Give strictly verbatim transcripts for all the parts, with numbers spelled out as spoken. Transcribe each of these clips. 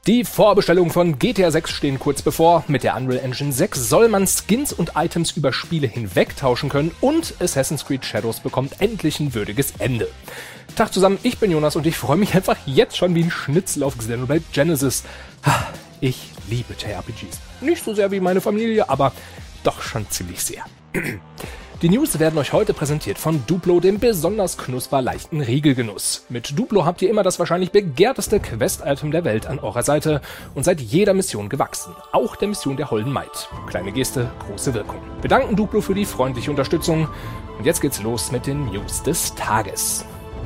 Die Vorbestellungen von G T A sechs stehen kurz bevor. Mit der Unreal Engine sechs soll man Skins und Items über Spiele hinweg tauschen können und Assassin's Creed Shadows bekommt endlich ein würdiges Ende. Tag zusammen, ich bin Jonas und ich freue mich einfach jetzt schon wie ein Schnitzel auf Xenoblade Genesis. Ich liebe J R P Gs. Nicht so sehr wie meine Familie, aber doch schon ziemlich sehr. Die News werden euch heute präsentiert von Duplo, dem besonders knusperleichten Riegelgenuss. Mit Duplo habt ihr immer das wahrscheinlich begehrteste Quest-Item der Welt an eurer Seite und seid jeder Mission gewachsen. Auch der Mission der Holden Maid. Kleine Geste, große Wirkung. Wir danken Duplo für die freundliche Unterstützung. Und jetzt geht's los mit den News des Tages.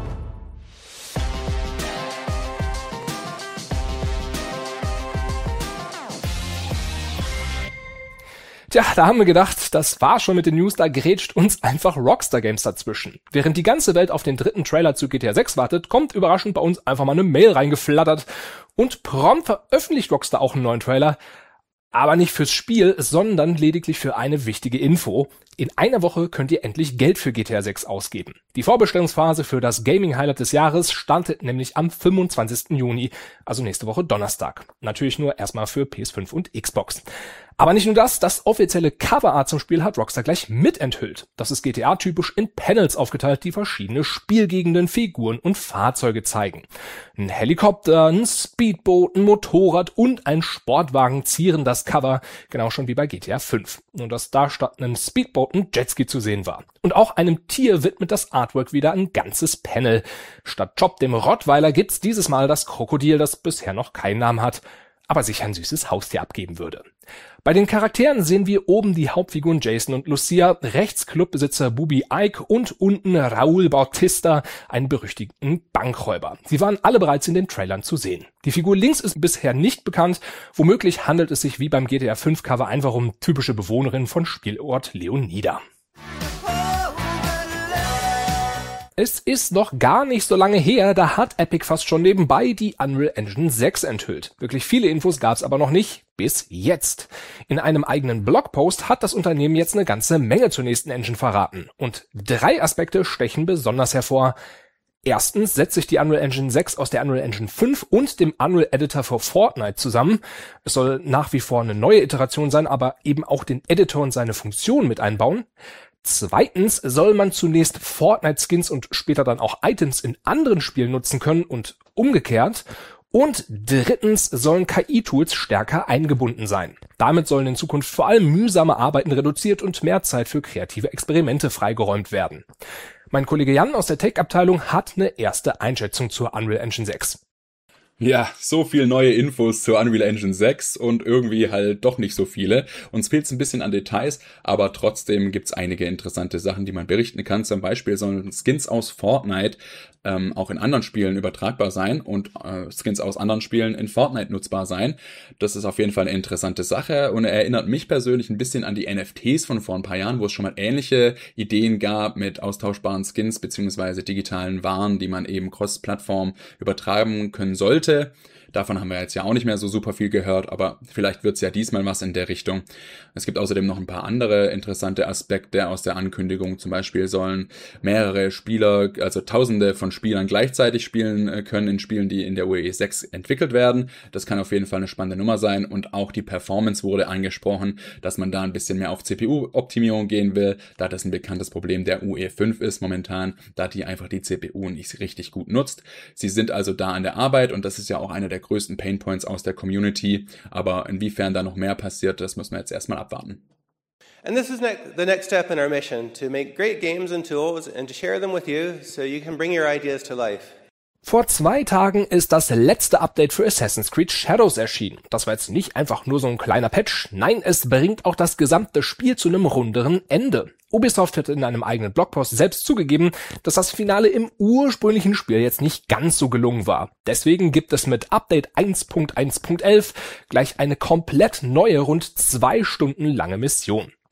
Tja, da haben wir gedacht, das war schon mit den News, da grätscht uns einfach Rockstar Games dazwischen. Während die ganze Welt auf den dritten Trailer zu G T A sechs wartet, kommt überraschend bei uns einfach mal eine Mail reingeflattert und prompt veröffentlicht Rockstar auch einen neuen Trailer. Aber nicht fürs Spiel, sondern lediglich für eine wichtige Info. In einer Woche könnt ihr endlich Geld für G T A sechs ausgeben. Die Vorbestellungsphase für das Gaming-Highlight des Jahres startet nämlich am fünfundzwanzigsten Juni, also nächste Woche Donnerstag. Natürlich nur erstmal für P S fünf und Xbox. Aber nicht nur das, das offizielle Coverart zum Spiel hat Rockstar gleich mit enthüllt. Das ist G T A-typisch in Panels aufgeteilt, die verschiedene Spielgegenden, Figuren und Fahrzeuge zeigen. Ein Helikopter, ein Speedboot, ein Motorrad und ein Sportwagen zieren das Cover, genau schon wie bei G T A fünf. Nur dass da statt einem Speedboat ein Jetski zu sehen war. Und auch einem Tier widmet das Artwork wieder ein ganzes Panel. Statt Chop, dem Rottweiler, gibt's dieses Mal das Krokodil, das bisher noch keinen Namen hat, aber sich ein süßes Haustier abgeben würde. Bei den Charakteren sehen wir oben die Hauptfiguren Jason und Lucia, rechts Clubbesitzer Bubi Ike und unten Raúl Bautista, einen berüchtigten Bankräuber. Sie waren alle bereits in den Trailern zu sehen. Die Figur links ist bisher nicht bekannt, womöglich handelt es sich wie beim G T A fünf Cover einfach um typische Bewohnerin von Spielort Leonida. Es ist noch gar nicht so lange her, da hat Epic fast schon nebenbei die Unreal Engine sechs enthüllt. Wirklich viele Infos gab's aber noch nicht, bis jetzt. In einem eigenen Blogpost hat das Unternehmen jetzt eine ganze Menge zur nächsten Engine verraten. Und drei Aspekte stechen besonders hervor. Erstens setzt sich die Unreal Engine sechs aus der Unreal Engine fünf und dem Unreal Editor für Fortnite zusammen. Es soll nach wie vor eine neue Iteration sein, aber eben auch den Editor und seine Funktionen mit einbauen. Zweitens soll man zunächst Fortnite-Skins und später dann auch Items in anderen Spielen nutzen können und umgekehrt. Und drittens sollen K I-Tools stärker eingebunden sein. Damit sollen in Zukunft vor allem mühsame Arbeiten reduziert und mehr Zeit für kreative Experimente freigeräumt werden. Mein Kollege Jan aus der Tech-Abteilung hat eine erste Einschätzung zur Unreal Engine sechs. Ja, so viel neue Infos zur Unreal Engine sechs und irgendwie halt doch nicht so viele. Uns fehlt's ein bisschen an Details, aber trotzdem gibt's einige interessante Sachen, die man berichten kann. Zum Beispiel sollen Skins aus Fortnite ähm, auch in anderen Spielen übertragbar sein und äh, Skins aus anderen Spielen in Fortnite nutzbar sein. Das ist auf jeden Fall eine interessante Sache und erinnert mich persönlich ein bisschen an die N F Ts von vor ein paar Jahren, wo es schon mal ähnliche Ideen gab mit austauschbaren Skins beziehungsweise digitalen Waren, die man eben cross-Plattform übertragen können sollte. Davon haben wir jetzt ja auch nicht mehr so super viel gehört, aber vielleicht wird's ja diesmal was in der Richtung. Es gibt außerdem noch ein paar andere interessante Aspekte aus der Ankündigung. Zum Beispiel sollen mehrere Spieler, also Tausende von Spielern gleichzeitig spielen können in Spielen, die in der U E sechs entwickelt werden. Das kann auf jeden Fall eine spannende Nummer sein. Und auch die Performance wurde angesprochen, dass man da ein bisschen mehr auf C P U-Optimierung gehen will, da das ein bekanntes Problem der U E fünf ist momentan, da die einfach die C P U nicht richtig gut nutzt. Sie sind also da an der Arbeit und das ist ja auch einer der größten Painpoints aus der Community, aber inwiefern da noch mehr passiert, das müssen wir jetzt erstmal abwarten. And this is ne- the next step in our mission, to make great games and tools and to share them with you so you can bring your ideas to life. Vor zwei Tagen ist das letzte Update für Assassin's Creed Shadows erschienen. Das war jetzt nicht einfach nur so ein kleiner Patch, nein, es bringt auch das gesamte Spiel zu einem runderen Ende. Ubisoft hat in einem eigenen Blogpost selbst zugegeben, dass das Finale im ursprünglichen Spiel jetzt nicht ganz so gelungen war. Deswegen gibt es mit Update eins Punkt eins Punkt elf gleich eine komplett neue, rund zwei Stunden lange Mission.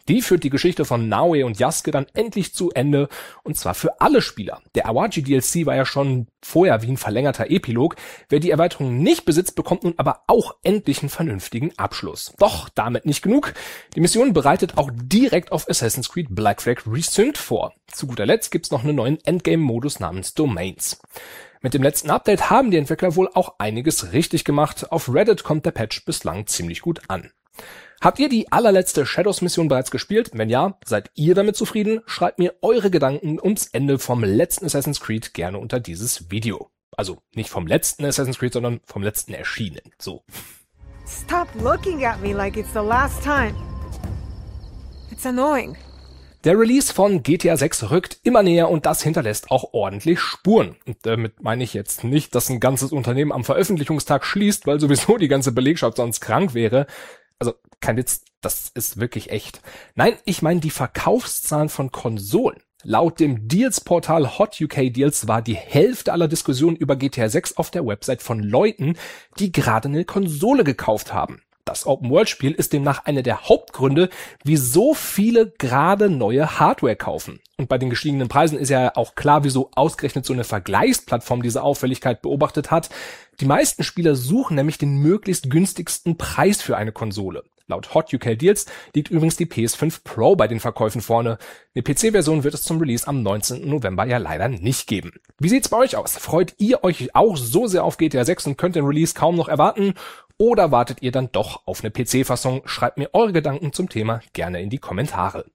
Die führt die Geschichte von Naoe und Yasuke dann endlich zu Ende, und zwar für alle Spieler. Der Awaji D L C war ja schon vorher wie ein verlängerter Epilog. Wer die Erweiterung nicht besitzt, bekommt nun aber auch endlich einen vernünftigen Abschluss. Doch damit nicht genug. Die Mission bereitet auch direkt auf Assassin's Creed Black Flag Resynced vor. Zu guter Letzt gibt's noch einen neuen Endgame-Modus namens Domains. Mit dem letzten Update haben die Entwickler wohl auch einiges richtig gemacht. Auf Reddit kommt der Patch bislang ziemlich gut an. Habt ihr die allerletzte Shadows-Mission bereits gespielt? Wenn ja, seid ihr damit zufrieden? Schreibt mir eure Gedanken ums Ende vom letzten Assassin's Creed gerne unter dieses Video. Also nicht vom letzten Assassin's Creed, sondern vom letzten erschienen. So. Stop looking at me like it's the last time. It's annoying. Der Release von G T A sechs rückt immer näher und das hinterlässt auch ordentlich Spuren. Und damit meine ich jetzt nicht, dass ein ganzes Unternehmen am Veröffentlichungstag schließt, weil sowieso die ganze Belegschaft sonst krank wäre. Also kein Witz, das ist wirklich echt. Nein, ich meine die Verkaufszahlen von Konsolen. Laut dem Deals-Portal Hot U K Deals war die Hälfte aller Diskussionen über G T A sechs auf der Website von Leuten, die gerade eine Konsole gekauft haben. Das Open-World-Spiel ist demnach einer der Hauptgründe, wieso viele gerade neue Hardware kaufen. Und bei den gestiegenen Preisen ist ja auch klar, wieso ausgerechnet so eine Vergleichsplattform diese Auffälligkeit beobachtet hat. Die meisten Spieler suchen nämlich den möglichst günstigsten Preis für eine Konsole. Laut Hot U K Deals liegt übrigens die P S fünf Pro bei den Verkäufen vorne. Eine P C-Version wird es zum Release am neunzehnten November ja leider nicht geben. Wie sieht's bei euch aus? Freut ihr euch auch so sehr auf G T A sechs und könnt den Release kaum noch erwarten? Oder wartet ihr dann doch auf eine P C-Fassung? Schreibt mir eure Gedanken zum Thema gerne in die Kommentare.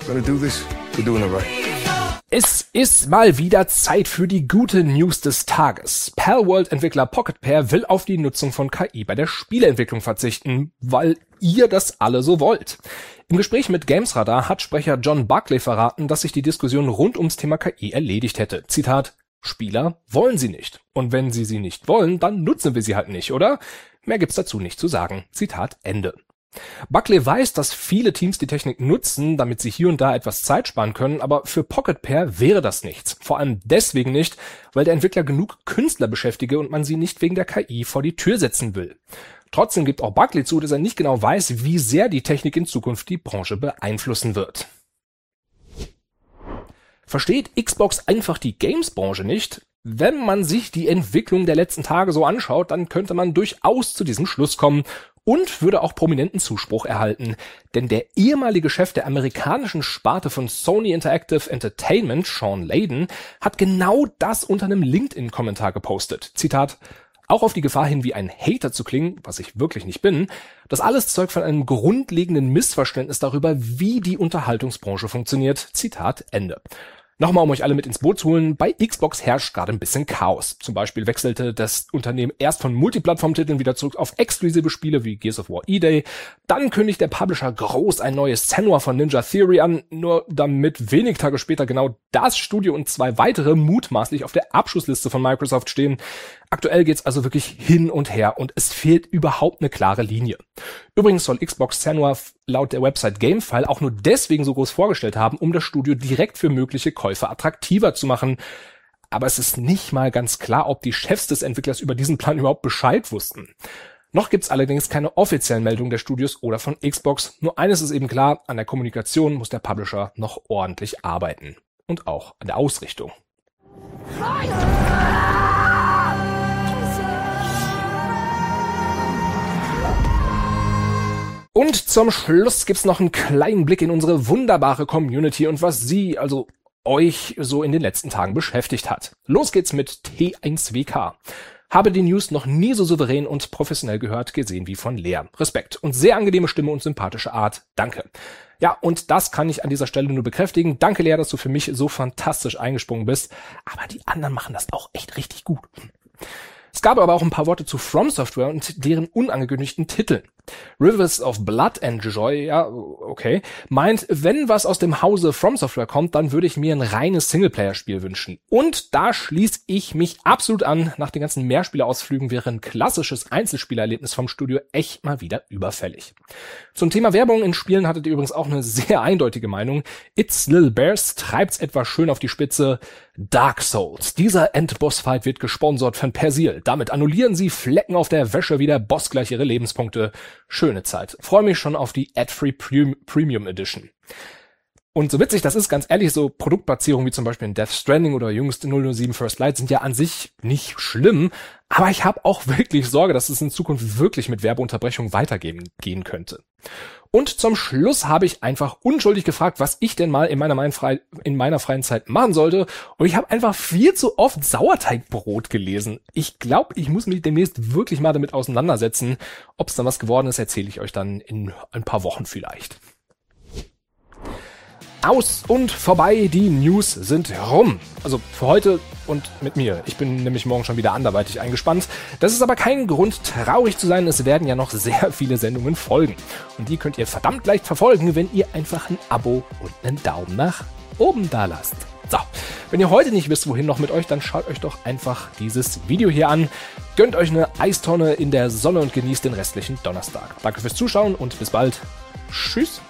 Es ist mal wieder Zeit für die gute News des Tages. Palworld-Entwickler Pocket Pair will auf die Nutzung von K I bei der Spieleentwicklung verzichten, weil ihr das alle so wollt. Im Gespräch mit GamesRadar hat Sprecher John Buckley verraten, dass sich die Diskussion rund ums Thema K I erledigt hätte. Zitat: Spieler wollen sie nicht. Und wenn sie sie nicht wollen, dann nutzen wir sie halt nicht, oder? Mehr gibt's dazu nicht zu sagen. Zitat Ende. Buckley weiß, dass viele Teams die Technik nutzen, damit sie hier und da etwas Zeit sparen können, aber für Pocket Pair wäre das nichts. Vor allem deswegen nicht, weil der Entwickler genug Künstler beschäftige und man sie nicht wegen der K I vor die Tür setzen will. Trotzdem gibt auch Buckley zu, dass er nicht genau weiß, wie sehr die Technik in Zukunft die Branche beeinflussen wird. Versteht Xbox einfach die Games-Branche nicht? Wenn man sich die Entwicklung der letzten Tage so anschaut, dann könnte man durchaus zu diesem Schluss kommen und würde auch prominenten Zuspruch erhalten. Denn der ehemalige Chef der amerikanischen Sparte von Sony Interactive Entertainment, Sean Layden, hat genau das unter einem LinkedIn-Kommentar gepostet. Zitat: Auch auf die Gefahr hin, wie ein Hater zu klingen, was ich wirklich nicht bin, das alles zeugt von einem grundlegenden Missverständnis darüber, wie die Unterhaltungsbranche funktioniert. Zitat Ende. Nochmal, um euch alle mit ins Boot zu holen, bei Xbox herrscht gerade ein bisschen Chaos. Zum Beispiel wechselte das Unternehmen erst von Multiplattform-Titeln wieder zurück auf exklusive Spiele wie Gears of War E-Day. Dann kündigt der Publisher groß ein neues Senua von Ninja Theory an, nur damit wenig Tage später genau das Studio und zwei weitere mutmaßlich auf der Abschussliste von Microsoft stehen. Aktuell geht's also wirklich hin und her und es fehlt überhaupt eine klare Linie. Übrigens soll Xbox Senua laut der Website Gamefile auch nur deswegen so groß vorgestellt haben, um das Studio direkt für mögliche Käufer attraktiver zu machen. Aber es ist nicht mal ganz klar, ob die Chefs des Entwicklers über diesen Plan überhaupt Bescheid wussten. Noch gibt's allerdings keine offiziellen Meldungen der Studios oder von Xbox. Nur eines ist eben klar, an der Kommunikation muss der Publisher noch ordentlich arbeiten. Und auch an der Ausrichtung. Und zum Schluss gibt's noch einen kleinen Blick in unsere wunderbare Community und was sie, also euch, so in den letzten Tagen beschäftigt hat. Los geht's mit T eins W K. Habe die News noch nie so souverän und professionell gehört, gesehen wie von Lea. Respekt und sehr angenehme Stimme und sympathische Art. Danke. Ja, und das kann ich an dieser Stelle nur bekräftigen. Danke, Lea, dass du für mich so fantastisch eingesprungen bist. Aber die anderen machen das auch echt richtig gut. Es gab aber auch ein paar Worte zu From Software und deren unangekündigten Titeln. Rivers of Blood and Joy, ja, okay, meint, wenn was aus dem Hause From Software kommt, dann würde ich mir ein reines Singleplayer-Spiel wünschen. Und da schließe ich mich absolut an. Nach den ganzen Mehrspielerausflügen wäre ein klassisches Einzelspielerlebnis vom Studio echt mal wieder überfällig. Zum Thema Werbung in Spielen hattet ihr übrigens auch eine sehr eindeutige Meinung. It's Little Bears treibt's etwa schön auf die Spitze. Dark Souls. Dieser Endboss-Fight wird gesponsert von Persil. Damit annullieren sie Flecken auf der Wäsche wie der Boss gleich ihre Lebenspunkte. Schöne Zeit. Freue mich schon auf die Ad-Free Premium Edition. Und so witzig das ist, ganz ehrlich, so Produktplatzierungen wie zum Beispiel in Death Stranding oder jüngste null null sieben First Light sind ja an sich nicht schlimm, aber ich habe auch wirklich Sorge, dass es in Zukunft wirklich mit Werbeunterbrechungen weitergehen gehen könnte. Und zum Schluss habe ich einfach unschuldig gefragt, was ich denn mal in meiner, mein frei, in meiner freien Zeit machen sollte. Und ich habe einfach viel zu oft Sauerteigbrot gelesen. Ich glaube, ich muss mich demnächst wirklich mal damit auseinandersetzen. Ob es dann was geworden ist, erzähle ich euch dann in ein paar Wochen vielleicht. Aus und vorbei, die News sind rum. Also für heute und mit mir. Ich bin nämlich morgen schon wieder anderweitig eingespannt. Das ist aber kein Grund, traurig zu sein. Es werden ja noch sehr viele Sendungen folgen. Und die könnt ihr verdammt leicht verfolgen, wenn ihr einfach ein Abo und einen Daumen nach oben da lasst. So, wenn ihr heute nicht wisst, wohin noch mit euch, dann schaut euch doch einfach dieses Video hier an. Gönnt euch eine Eistonne in der Sonne und genießt den restlichen Donnerstag. Danke fürs Zuschauen und bis bald. Tschüss.